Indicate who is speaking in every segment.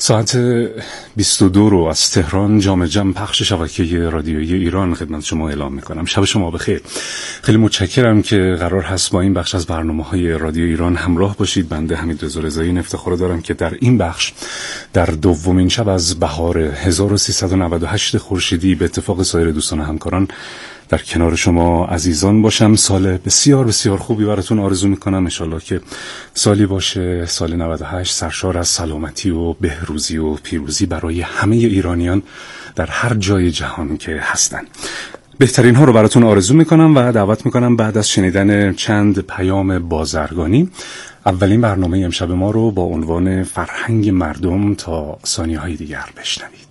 Speaker 1: ساعت 22 رو از تهران جام جم پخش شبکه رادیویی ایران خدمت شما اعلام میکنم. شب شما بخیر. خیلی متشکرم که قرار هست با این بخش از برنامه‌های رادیو ایران همراه باشید. بنده حمیدرضا رضایی این افتخار دارم که در این بخش در دومین شب از بهار 1398 خورشیدی به اتفاق سایر دوستان و همکاران در کنار شما عزیزان باشم. سال بسیار بسیار خوبی براتون آرزو میکنم. انشالله که سالی باشه، سال 98 سرشار از سلامتی و بهروزی و پیروزی برای همه ایرانیان در هر جای جهان که هستن. بهترین ها رو براتون آرزو میکنم و دعوت میکنم بعد از شنیدن چند پیام بازرگانی اولین برنامه امشب ما رو با عنوان فرهنگ مردم تا ثانیه‌های دیگر بشنوید.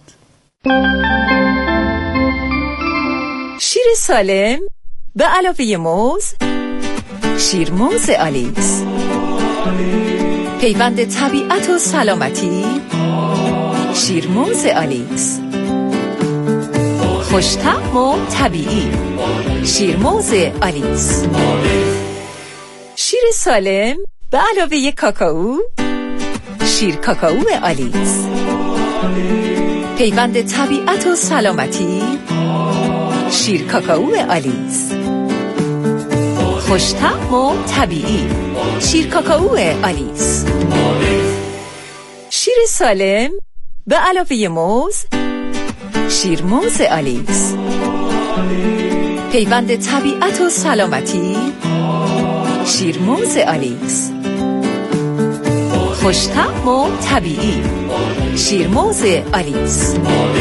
Speaker 2: شیر سالم به علاوه موز، شیرموز آلیس، پیوند طبیعت و سلامتی، شیرموز آلیس، خوش‌طعم و طبیعی، شیرموز آلیس. شیر سالم به علاوه کاکائو، شیر کاکائو آلیس، پیوند طبیعت و سلامتی، شیر کاکائو آلیس، خوش‌طعم و طبیعی، شیر کاکائو آلیس. شیر سالم به علاوه موز، شیرموز آلیس، پیوند طبیعت و سلامتی، شیرموز آلیس، خوش‌طعم و طبیعی، شیرموز آلیس.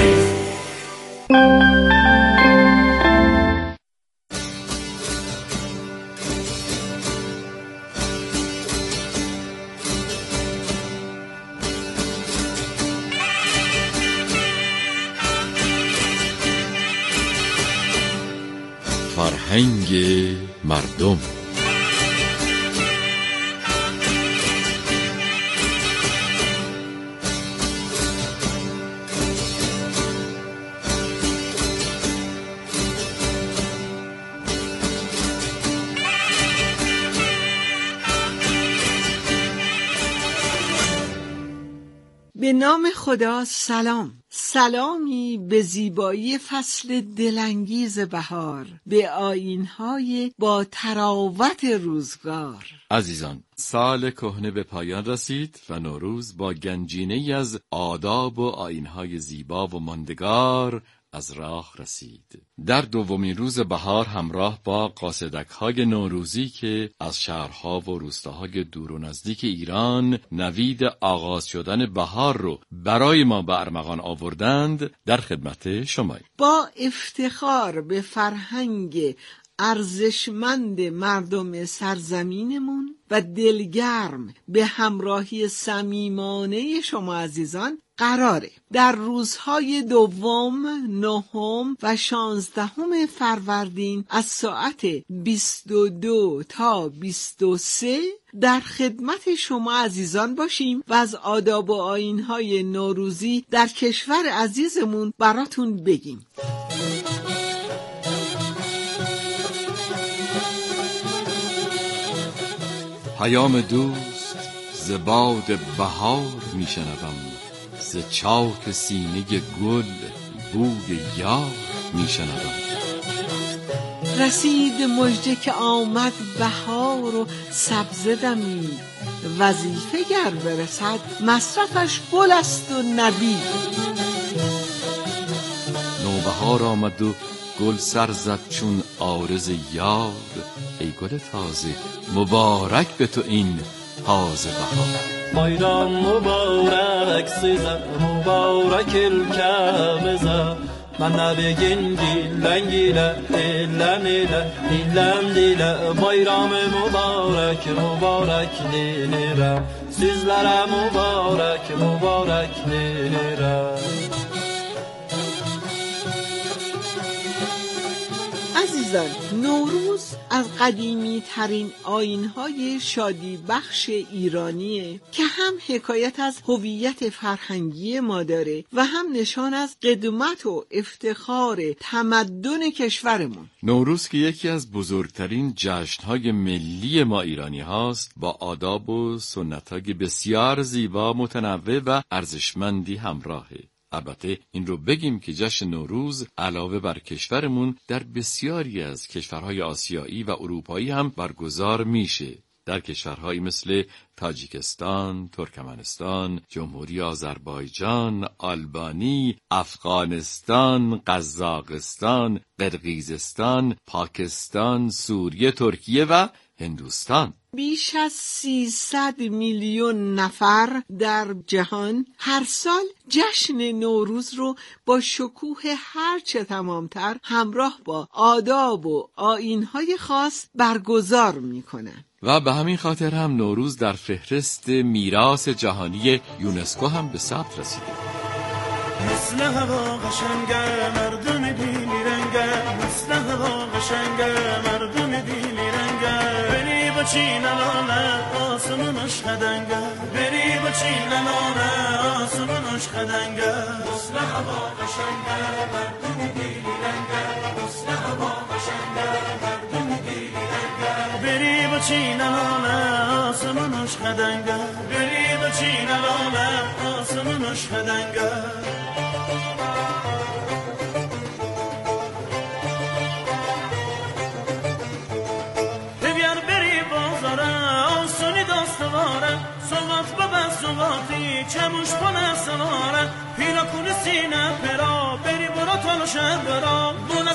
Speaker 3: فرهنگ مردم.
Speaker 4: به نام خدا. سلامی به زیبایی فصل دلانگیز بهار، به آیین‌های با تراوت روزگار.
Speaker 3: عزیزان، سال کهنه به پایان رسید و نوروز با گنجینه‌ای از آداب و آیین‌های زیبا و ماندگار از راه رسید. در دومین روز بهار همراه با قاصدک‌های نوروزی که از شهرها و روستاهای دور و نزدیک ایران نوید آغاز شدن بهار رو برای ما به ارمغان آوردند، در خدمت شماییم.
Speaker 4: با افتخار به فرهنگ ارزشمند مردم سرزمینمون و دلگرم به همراهی صمیمانه شما عزیزان قراره در روزهای دوم، نهم و 16 فروردین از ساعت 22 تا 23 در خدمت شما عزیزان باشیم و از آداب و آیین‌های نوروزی در کشور عزیزمون براتون بگیم.
Speaker 3: پیام دوست ز باد بهار میشنوم، ز چاک سینه گل بوی یار میشنوم.
Speaker 4: رسید مژده که آمد بهار و سبزه دمید، وظیفه گر برسد مصرفش گل است و نبید.
Speaker 3: نوبهار آمد و گل سر زد چون عارض یار، ای گل تازه مبارک به تو این تازه بهار.
Speaker 5: بایرام مبارک سیزم مبارک الکمزم، من نبگین دیلنگیله دیلنیله دیلن دیله. بایرام مبارک مبارک دیلرم، سیزلرم مبارک مبارک دیلرم.
Speaker 4: عزیزان، نوروز از قدیمی ترین آیین‌های شادی بخش ایرانیه که هم حکایت از هویت فرهنگی ما داره و هم نشان از قدمت و افتخار تمدن کشورمون.
Speaker 3: نوروز که یکی از بزرگترین جشن‌های ملی ما ایرانی هاست، با آداب و سنت‌های بسیار زیبا، متنوع و ارزشمندی همراهه. البته این رو بگیم که جشن نوروز علاوه بر کشورمون در بسیاری از کشورهای آسیایی و اروپایی هم برگزار میشه. در کشورهایی مثل تاجیکستان، ترکمنستان، جمهوری آذربایجان، آلبانی، افغانستان، قزاقستان، قرقیزستان، پاکستان، سوریه، ترکیه و هندوستان.
Speaker 4: بیش از 300 میلیون نفر در جهان هر سال جشن نوروز رو با شکوه هرچه تمامتر همراه با آداب و آیین‌های خاص برگزار میکنن.
Speaker 3: و به همین خاطر هم نوروز در فهرست میراث جهانی یونسکو هم به ثبت رسیده.
Speaker 5: مثل هوا قشنگه مردم بیلی رنگه، مثل هوا قشنگه مردم بیلی رنگه، بری با چینلانه آسمونش خدنگه، بری با چینلانه آسمونش خدنگه، مثل هوا قشنگه مردم بیلی رنگه، مثل هوا قشنگه مردم بیلی رنگه، بری با چینلانه آسمونش خدنگه، بری با چینلانه آسمونش خدنگه. چموش پنه سواره پینا کنی سینه پرا بری برا تانو شهر برا بونه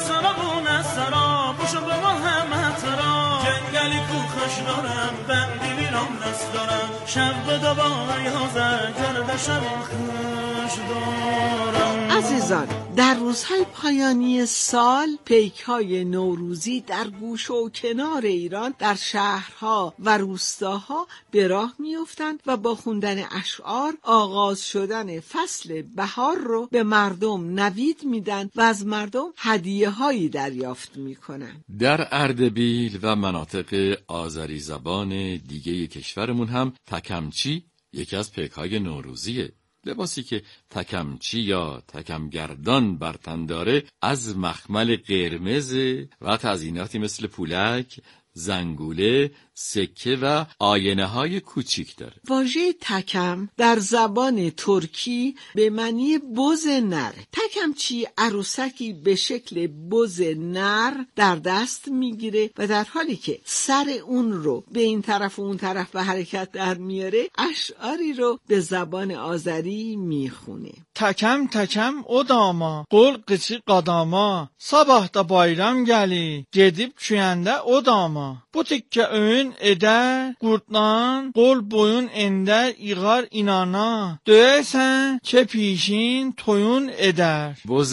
Speaker 5: سرا بوشو بما همه ترا جنگلی کو خوش دارم بندی ویرام نست دارم شب به دوباره یازه گرده شب خوش دارم.
Speaker 4: عزیزان، در روزهای پایانی سال پیک‌های نوروزی در گوش و کنار ایران در شهرها و روستاها به راه میافتند و با خوندن اشعار آغاز شدن فصل بهار رو به مردم نوید میدن و از مردم هدیه‌هایی دریافت میکنن.
Speaker 3: در اردبیل و مناطق آذری زبان دیگه کشورمون هم تکمچی یکی از پیک‌های نوروزیه. لباسی که تکمچی یا تکمگردان بر تن داره از مخمل قرمز و تزییناتی مثل پولک، زنگوله، سکه و آینه های کوچیک داره.
Speaker 4: واژه تکم در زبان ترکی به معنی بز نر. تکمچی عروسکی به شکل بز نر در دست میگیره و در حالی که سر اون رو به این طرف و اون طرف به حرکت در میاره اشعاری رو به زبان آذری میخونه.
Speaker 6: تکم تکم odama qol qıçı qadama sabah da bayram gəli gedib küyəndə odama bu tikkə öyün edər qurtdan qol boyun endər iğar inana döyəsən çepişin toyun edər.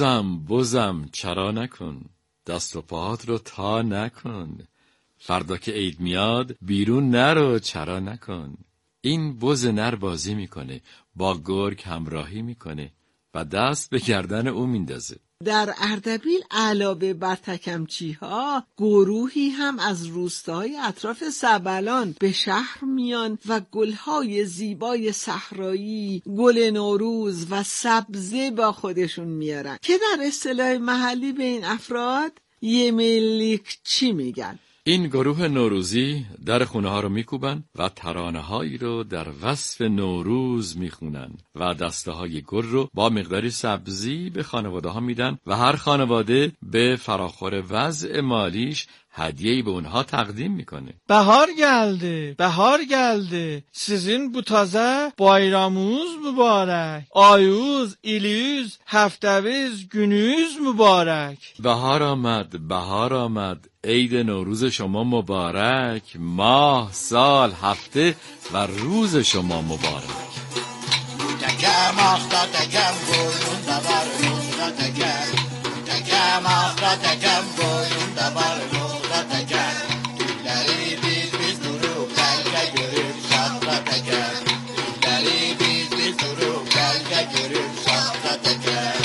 Speaker 3: بزم چرا نکن، دست و پاهات رو تا نکن، فردا که عید میاد بیرون نرو چرا نکن. این بز نر بازی میکنه، با گرگ همراهی میکنه و دست به گردن او میندازه.
Speaker 4: در اردبیل علاوه بر تکمچی‌ها گروهی هم از روستاهای اطراف سبلان به شهر میان و گلهای زیبای صحرایی، گل نوروز و سبزه با خودشون میارن که در اصطلاح محلی به این افراد یملیکچی میگن.
Speaker 3: این گروه نوروزی در خونه ها رو میکوبن و ترانه هایی رو در وصف نوروز میخونن و دسته های گل رو با مقداری سبزی به خانواده ها میدن و هر خانواده به فراخور وضع مالیش هدیه‌ای به اونها تقدیم میکنه.
Speaker 6: بهار geldi. Sizin bu taze bayramınız mübarek. Ayuz, iliyüz, haftemiz, günüz mübarek.
Speaker 3: بهار آمد. عید نوروز شما مبارک. ماه، سال، هفته و روز شما مبارک.
Speaker 7: تکم آختا تکم boyun da var yolda teker. Tekem ahta tekem boyun da var yolda teker. Gülleri biz durup belge görüp şahta teker. Gülleri biz durup belge görüp şahta teker.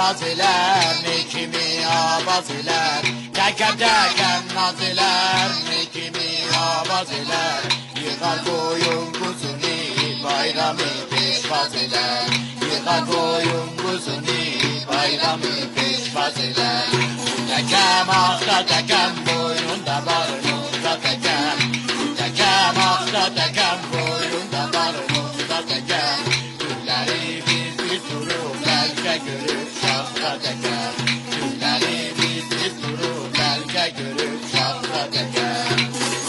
Speaker 7: naziler, ne kimi abaziler. Tekem tekem naziler, ne kimi abaziler. Yıkar koyun kuzuni, bayramı peşvaziler. Yıkar koyun kuzuni, bayramı peşvaziler. Tekem akta tekem, boynunda var nokta tekem. Tekem akta tekem, boynunda var nokta tekem. Gülleri bir turu belge görüp şahta tekem. Gülleri bir turu belge görüp şahta tekem.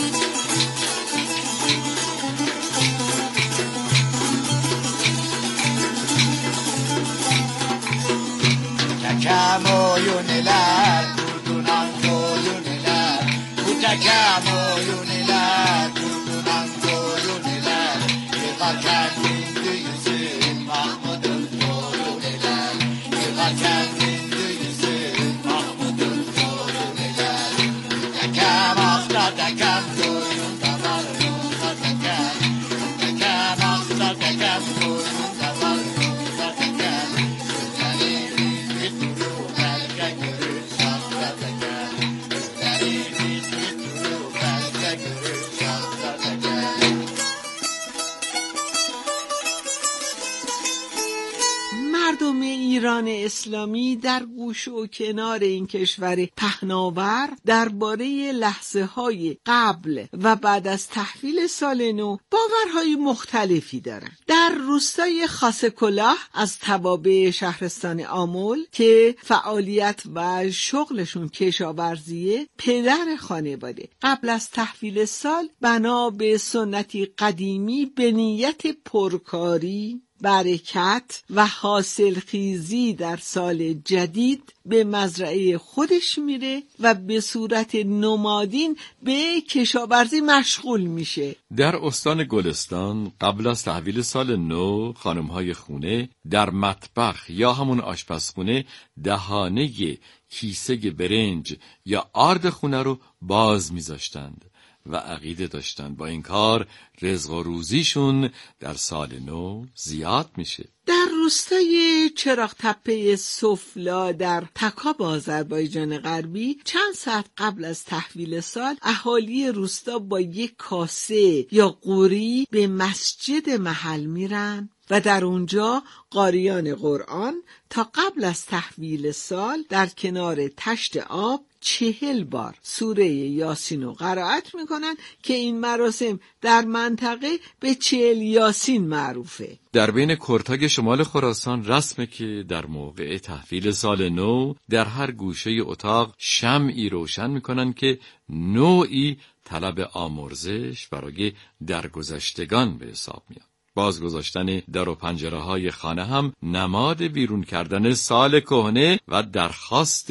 Speaker 7: Tekem oyun iler, kurdunan koyun iler. Bu tekem oyun iler, kurdunan koyun iler. Yıkarken gündü yüzün Mahmud'un koyun iler. Yıkarken gündü yüzün Mahmud'un koyun iler. Tekem akta tekem, koyunda var yoksa tekem. Tekem akta tekem, koyunda var yoksa tekem.
Speaker 4: مردم ایران اسلامی در گوش و کنار این کشور پهناور درباره لحظه های قبل و بعد از تحویل سال نو باورهای مختلفی دارند. در روستای خاصه کلاه از توابع شهرستان آمل که فعالیت و شغلشون کشاورزیه، پدر خانواده قبل از تحویل سال بنا به سنتی قدیمی به نیت پرکاری، برکت و حاصلخیزی در سال جدید به مزرعه خودش میره و به صورت نمادین به کشاورزی مشغول میشه.
Speaker 3: در استان گلستان قبل از تحویل سال نو خانم‌های خونه در مطبخ یا همون آشپزخونه دهانه کیسه برنج یا آرد خونه رو باز میذاشتند و عقیده داشتند با این کار رزق و روزیشون در سال نو زیاد میشه.
Speaker 4: در روستای چراغ تپه سفلا در تکاب آذربایجان غربی چند ساعت قبل از تحویل سال اهالی روستا با یک کاسه یا قوری به مسجد محل میرن و در اونجا قاریان قرآن تا قبل از تحویل سال در کنار تشت آب 40 بار سوره یاسین رو قرائت میکنن که این مراسم در منطقه به 40 یاسین معروفه.
Speaker 3: در بین کرتاگ شمال خراسان رسمه که در موقع تحویل سال نو در هر گوشه اتاق شمعی روشن میکنن که نوعی طلب آمرزش برای درگذشتگان به حساب میاد. باز گذاشتن در و پنجره های خانه هم نماد بیرون کردن سال کهنه و درخواست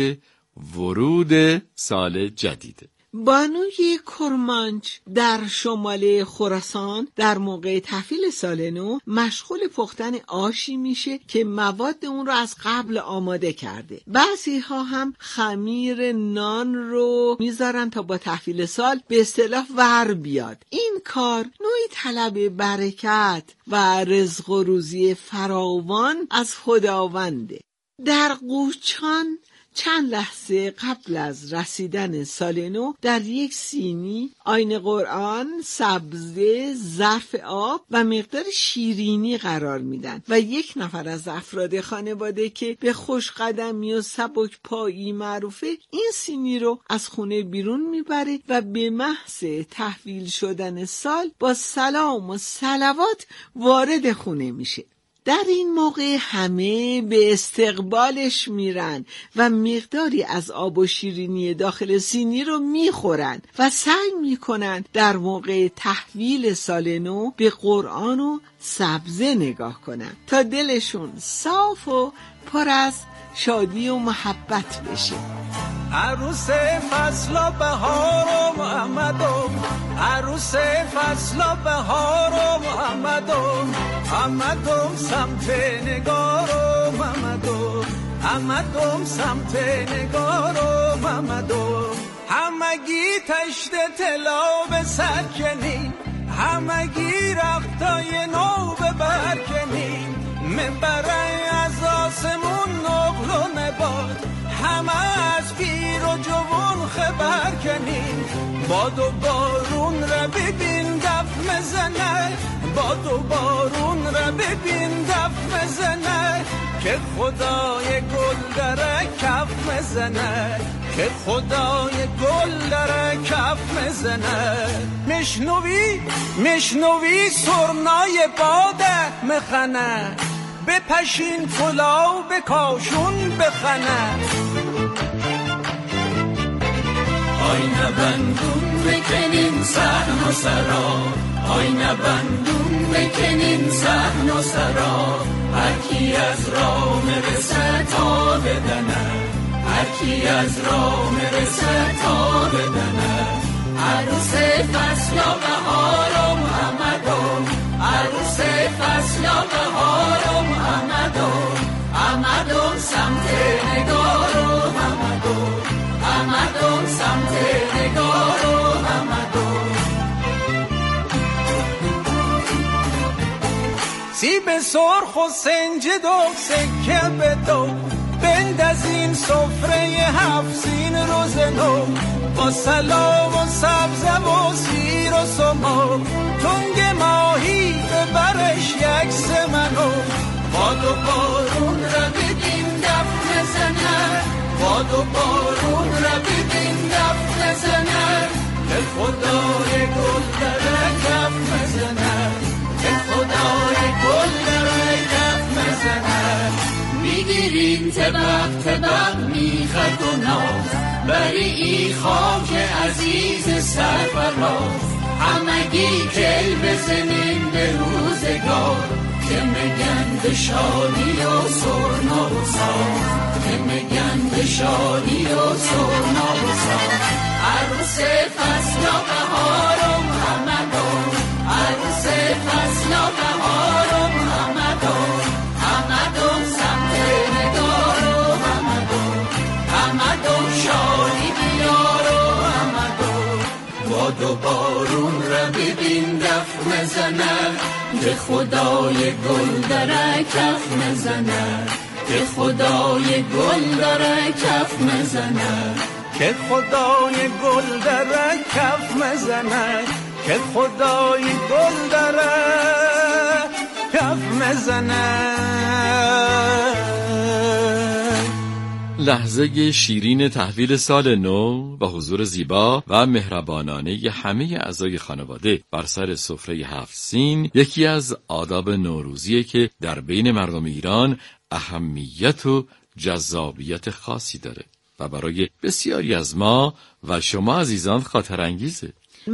Speaker 3: ورود سال جدیده.
Speaker 4: بانوی کرمانچ در شمال خراسان در موقع تحویل سال نو مشغول پختن آشی میشه که مواد اون رو از قبل آماده کرده. بعضی ها هم خمیر نان رو میذارن تا با تحویل سال به اصطلاح ور بیاد. این کار نوعی طلب برکت و رزق و روزی فراوان از خداونده. در قوچان چند لحظه قبل از رسیدن سال نو در یک سینی آیین قرآن، سبزه، ظرف آب و مقدار شیرینی قرار میدن و یک نفر از افراد خانواده که به خوشقدمی و سبک پایی معروفه این سینی رو از خونه بیرون میبره و به محض تحویل شدن سال با سلام و صلوات وارد خونه میشه. در این موقع همه به استقبالش میرن و مقداری از آب و شیرینی داخل سینی رو میخورن و سعی میکنن در موقع تحویل سال نو به قرآن و سبزه نگاه کنن تا دلشون صاف و پر از شادی و محبت بشه.
Speaker 5: عروس فصل و بهار و محمدو، عروس فصل و بهار و محمدو، محمدو سمت نگار و محمدو، محمدو سمت نگار و محمدو. همگی تشت طلا به سر کنی، همگی رختای نو به بر کنی، منبره از آسمون نقل جوان باد، همه از پیر و جوان خبر کنیم. باد و بارون را ببین دف مزنه، باد و بارون را ببین دف مزنه، که خدای گل داره کف مزنه، که خدای گل داره کف مزنه. مشنوی سرنای باده مخنه، بپشین پلاو بکاشون بخنه.
Speaker 8: آینه بندون بکنین صحن و سرا، آینه بندون بکنین صحن و سرا، هر کی از راه مرسه تا بدنه، هر کی از راه مرسه تا بدنه. عروس فصل و بهارم آمدم، عروس فصل و بهارم آمدم سمت نگارم آمدم سمت نگارم آمدم.
Speaker 5: سیب سرخ و سنجد و سکه بدو، بندازین سفره هفزین روز نو، با سلام و سبزه و سیر و سمو، تنگ ماهی ببرش یک سمنو.
Speaker 8: باد و بارون را ببین دف مزنه، باد و بارون را ببین دف مزنه، که خدای گل داره کف مزنه، که خدای گل داره کف مزنه. میگیرین طبق میخد و ناز، بری ای خاک عزیز سرفراز، همگی کل بزنین به روزگار، که میگن به شادی و سرنا و ساز، که میگن به شادی و سرنا و ساز. عروس فصل و بهارم آمدم، عروس فصل و بهارم آمدم سمت نگارم آمدم شادی بیارم آمدم. باد و بارون را ببین دف مزنه، که خدای گل داره کف مزنه، که خدای گل داره کف مزنه،
Speaker 5: که خدای گل داره کف مزنه، که خدای گل داره کف مزنه.
Speaker 3: لحظه شیرین تحویل سال نو و حضور زیبا و مهربانانه همه اعضای خانواده بر سر سفره هفت سین یکی از آداب نوروزیه که در بین مردم ایران اهمیت و جذابیت خاصی داره و برای بسیاری از ما و شما عزیزان خاطر انگیزه.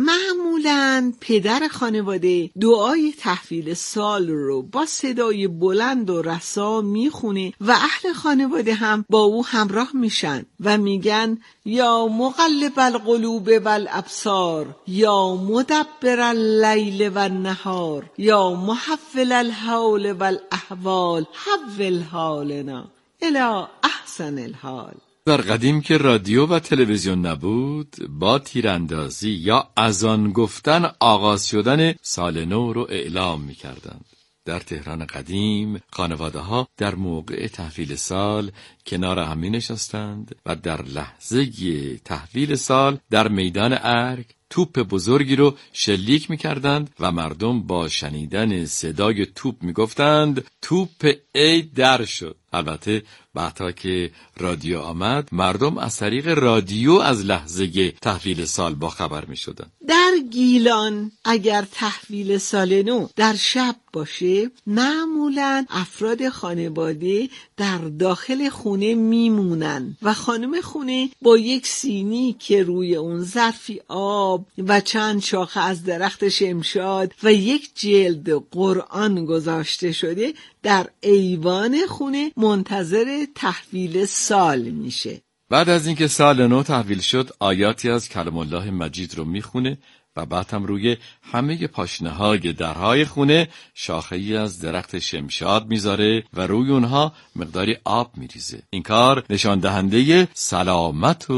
Speaker 4: معمولاً پدر خانواده دعای تحویل سال رو با صدای بلند و رسا میخونه و اهل خانواده هم با او همراه میشن و میگن یا مقلب القلوب والابصار، یا مدبر اللیل والنهار، یا محول الحول والاحوال، حول حالنا الی احسن الحال.
Speaker 3: در قدیم که رادیو و تلویزیون نبود، با تیراندازی یا اذان گفتن آغاز شدن سال نو رو اعلام می‌کردند. در تهران قدیم خانواده ها در موقع تحویل سال کنار هم می‌نشستند و در لحظه تحویل سال در میدان ارگ توپ بزرگی رو شلیک می‌کردند و مردم با شنیدن صدای توپ می‌گفتند توپ عید در شد. البته بعدا که رادیو آمد مردم از طریق رادیو از لحظه تحویل سال با خبر می شدن.
Speaker 4: در گیلان اگر تحویل سال نو در شب باشه معمولاً افراد خانواده در داخل خونه میمونن و خانم خونه با یک سینی که روی اون ظرفی آب و چند شاخه از درخت شمشاد و یک جلد قرآن گذاشته شده در ایوان خونه منتظر تحویل سال میشه.
Speaker 3: بعد از اینکه سال نو تحویل شد آیاتی از کلام الله مجید رو میخونه و بعد هم روی همه پاشنه‌های درهای خونه شاخه‌ای از درخت شمشاد میذاره و روی اونها مقداری آب میریزه. این کار نشان دهنده سلامت و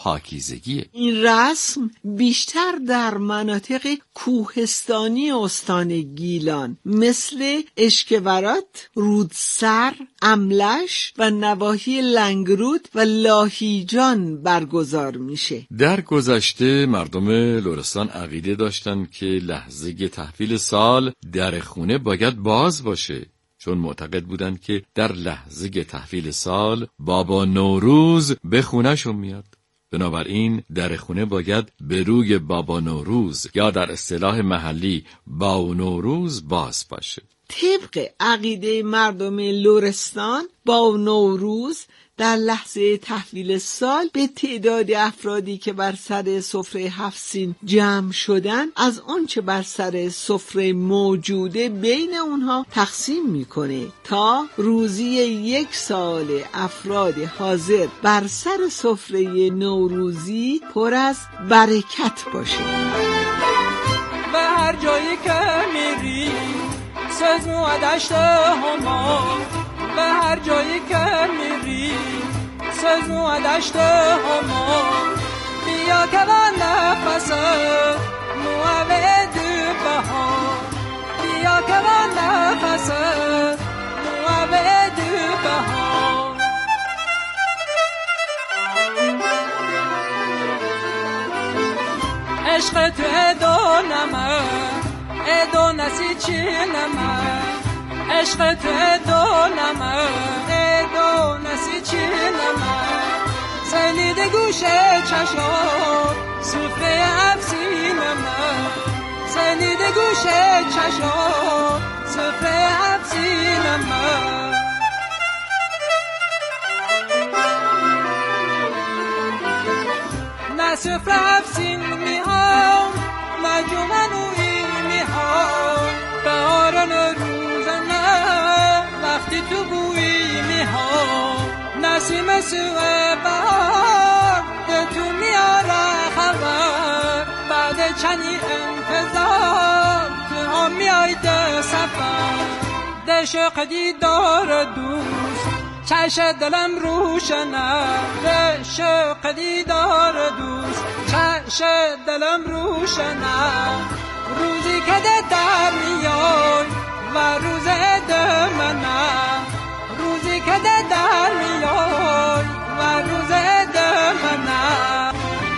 Speaker 3: پاکیزگیه.
Speaker 4: این رسم بیشتر در مناطق کوهستانی استان گیلان مثل اشکورات، رودسر، املش و نواحی لنگرود و لاهیجان برگزار میشه.
Speaker 3: در گذشته مردم لرستان عقیده داشتن که لحظه تحویل سال در خونه باید باز باشه، چون معتقد بودند که در لحظه تحویل سال بابا نوروز به خونه‌شون میاد. بنابراین در خونه باید به روی بابا نوروز یا در اصطلاح محلی با نوروز باز باشه.
Speaker 4: طبق عقیده مردم لرستان با نوروز در لحظه تحویل سال به تعداد افرادی که بر سر سفره 7 سین جمع شدن از آنچه بر سر سفره موجوده بین اونها تقسیم میکنه تا روزی 1 سال افراد حاضر بر سر سفره نوروزی پر از برکت باشه.
Speaker 5: به هر جایی که میری سزمو دشت هما، به هر جایی که میری سزمو دشت هما، بیا که من نفسه موعد بهار، بیا که من نفسه موعد بهار. عشق تو ادونمه ادونسی چی نمه، عشق تو ادونمه ادونسی چی نمه، سنید گوشه چشم سفره افسینمه، سنید گوشه چشم سفره افسینمه. نه سفره افسین میهام نه جمنوی میهام، بهاران روزنه وقتی تو بویی میهام، نسیم سوه بهار به تو میاره خبر، بعد چنی انتظار تو هم میای ده سفر، دشق دیدار دوست چش دلم روشنه، دشق دیدار دوست چش دلم روشنه، روزی که در میای و روز دمنه، روزی که در میای و روز دمنه.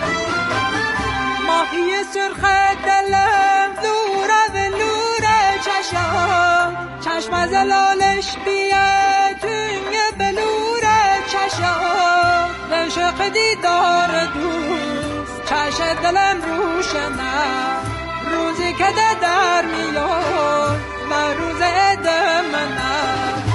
Speaker 5: ماهی سرخ دلم دوره و لوره چشم، چشم زلالش بیه توی بلوره چشم، دشق دیدار دوست چش دلم روشنه، روزی که در میاد و روز دمنه.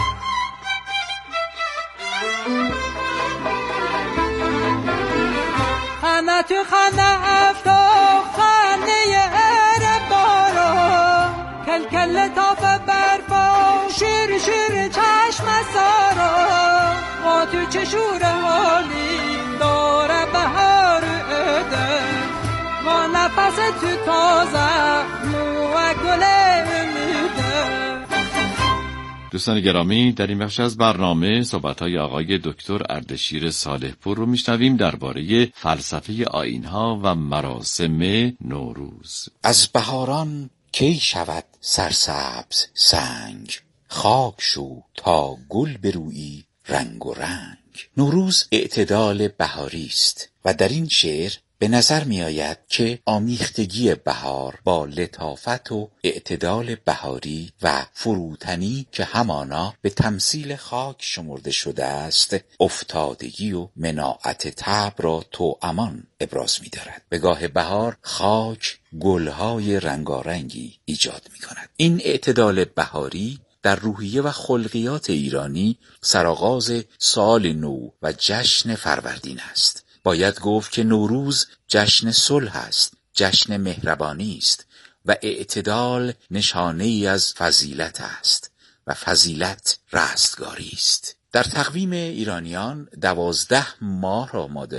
Speaker 5: خانه تو خانه افتا خانه ار بارا، کل کل تاف برفا شیر شیر چشم سارا، و تو چشور حالی داره بهار اده، و نفس تو تازه و گل امیده.
Speaker 3: دوستان گرامی، در این بخش از برنامه صحبت‌های آقای دکتر اردشیر صالح پور رو میشنویم درباره فلسفه آیین‌ها و مراسم نوروز.
Speaker 9: از بهاران کی شود سرسبز سنگ، خاک شو تا گل برویی رنگ و رنگ. نوروز اعتدال بهاری است و در این شعر به نظر می آید که آمیختگی بهار با لطافت و اعتدال بهاری و فروتنی که همانا به تمثیل خاک شمرده شده است، افتادگی و مناعت طبع را توامان ابراز می دارد. به گاه بهار خاک گلهای رنگارنگی ایجاد می کند. این اعتدال بهاری در روحیه و خلقیات ایرانی سرآغاز سال نو و جشن فروردین است. باید گفت که نوروز جشن صلح است، جشن مهربانی است و اعتدال نشانه ای از فضیلت است و فضیلت رستگاری است. در تقویم ایرانیان 12 ماه را ما داریم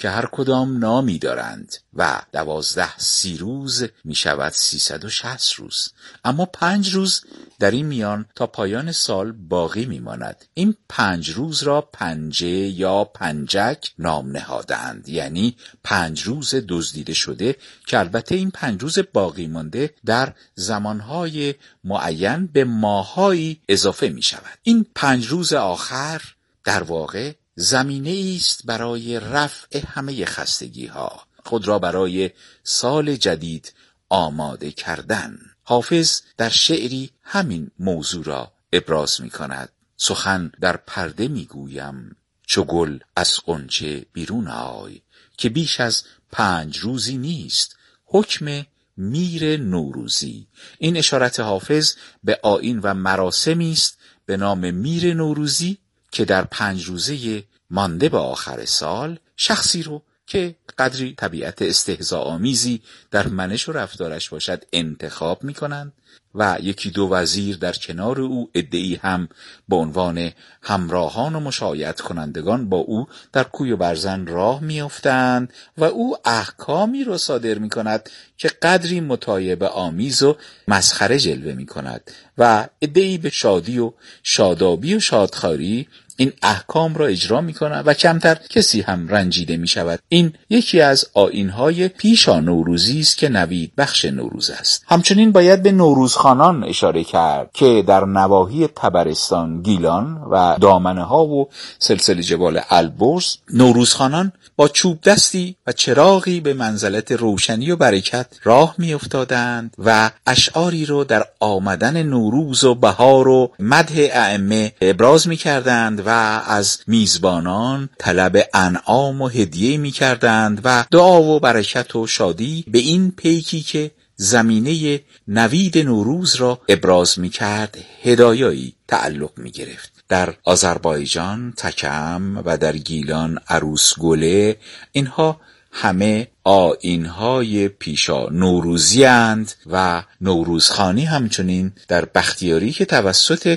Speaker 9: که هر کدام نامی دارند و 12 30 می شود 360 روز. اما 5 روز در این میان تا پایان سال باقی می ماند. این 5 روز را پنجه یا پنجک نام نهادند، یعنی 5 روز دزدیده شده، که البته این 5 روز باقی مانده در زمانهای معین به ماهایی اضافه می شود. این 5 روز آخر در واقع زمینه است برای رفع همه خستگی ها، خود را برای سال جدید آماده کردن. حافظ در شعری همین موضوع را ابراز می کند. سخن در پرده می گویم چو گل از غنچه بیرون آی، که بیش از 5 روزی نیست حکم میر نوروزی. این اشارت حافظ به آیین و مراسمی است به نام میر نوروزی که در 5 روزه مانده به آخر سال شخصی رو که قدری طبیعت استهزاء‌آمیزی در منش و رفتارش باشد انتخاب می‌کنند و یکی دو وزیر در کنار او، عده‌ای هم به عنوان همراهان و مشایعت کنندگان با او در کوی و برزن راه می‌افتند و او احکامی را صادر می‌کند که قدری متایبه آمیز و مسخره جلوه می‌کند و عده‌ای به شادی و شادابی و شادخواری این احکام را اجرا می‌کند و کمتر کسی هم رنجیده می‌شود. این یکی از آیین‌های پیشا نوروزی است که نوید بخش نوروز است. همچنین باید به نوروزخانان اشاره کرد که در نواحی طبرستان، گیلان و دامنه‌ها و سلسله جبال البرز نوروزخانان با چوب دستی و چراغی به منزلت روشنی و برکت راه می‌افتادند و اشعاری رو در آمدن نوروز و بهار و مدح ائمه ابراز می‌کردند و از میزبانان طلب انعام و هدیه می‌کردند و دعا و برکت و شادی به این پیکی که زمینه نوید نوروز را ابراز می‌کرد هدایایی تعلق می‌گرفت. در آذربایجان تکم و در گیلان عروس گله، اینها همه آیین‌های پیشا نوروزی اند و نوروزخوانی همچنین در بختیاری که توسط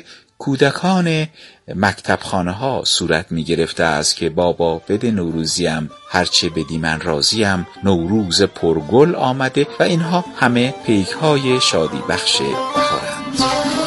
Speaker 9: کودکان مکتبخانه ها صورت می گرفته است که بابا بده نوروزیم، هرچه بدی من راضیم، نوروز پرگل آمده و اینها همه پیک های شادی بخش بهارند.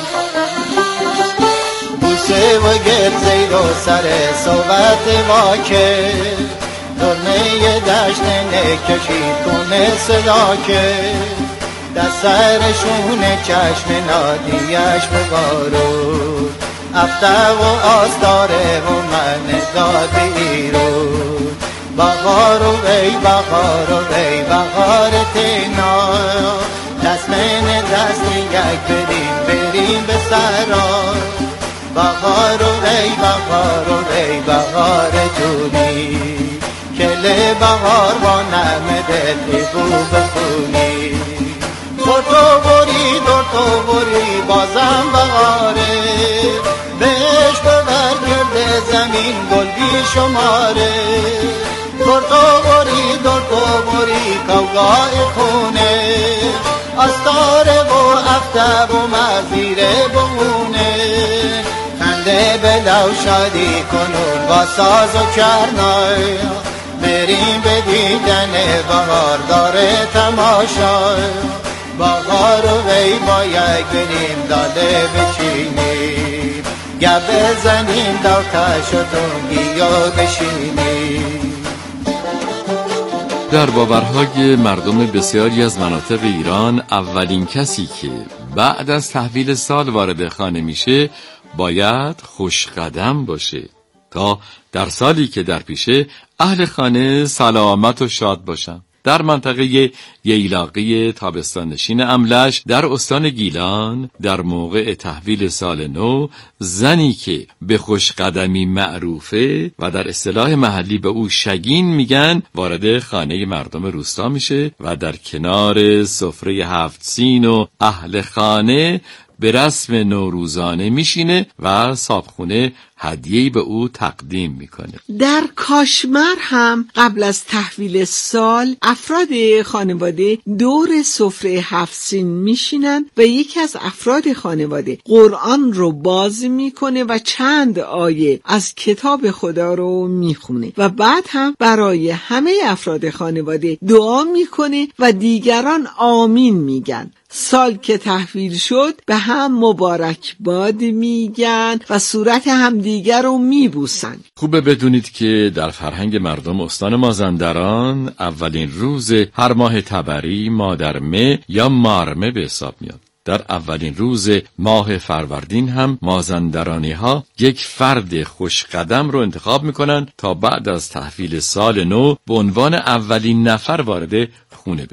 Speaker 7: بوسه و گرزه رو سر صحبت ما که دورنه دشت نکشید کنه صدا که در سرشون چشم نادیش ببارو افته و آستاره و من دادی رو بغارو ای بغارو ای بغار تینا دست من دست یک بریم به سرا بغارو ای بغار جونی کل بغار با نمده دیبو بخونی دور تو بری بازم بغاره بهش ببر کرده زمین گل بی شماره دور تو بری کوگاه خونه استاره و افته و مزیره بمونه خنده بلو شادی کنون با ساز و کرنای بریم به دیدن بهار داره تماشای بهار و وی باید بریم داده بچینیم گب بزنیم در تش و تنگی و بشینیم.
Speaker 3: در باورهای مردم بسیاری از مناطق ایران اولین کسی که بعد از تحویل سال وارد خانه میشه باید خوشقدم باشه تا در سالی که در پیشه اهل خانه سلامت و شاد باشن. در منطقه ییلاقی تابستان نشین املش در استان گیلان در موقع تحویل سال نو زنی که به خوشقدمی معروفه و در اصطلاح محلی به او شگین میگن وارد خانه مردم روستا میشه و در کنار سفره 7 سین و اهل خانه به رسم نوروزانه میشینه و صابخونه هدیه‌ای به او تقدیم میکنه.
Speaker 4: در کاشمر هم قبل از تحویل سال افراد خانواده دور سفره 7 سین میشینن و یکی از افراد خانواده قرآن رو باز میکنه و چند آیه از کتاب خدا رو میخونه و بعد هم برای همه افراد خانواده دعا میکنه و دیگران آمین میگن. سال که تحویل شد به هم مبارکباد میگن و صورت همدیگر رو میبوسن.
Speaker 3: خوبه بدونید که در فرهنگ مردم استان مازندران اولین روز هر ماه تبری مادرمه یا مارمه به حساب میاد. در اولین روز ماه فروردین هم مازندرانی ها یک فرد خوشقدم رو انتخاب میکنن تا بعد از تحویل سال نو به عنوان اولین نفر وارد خونه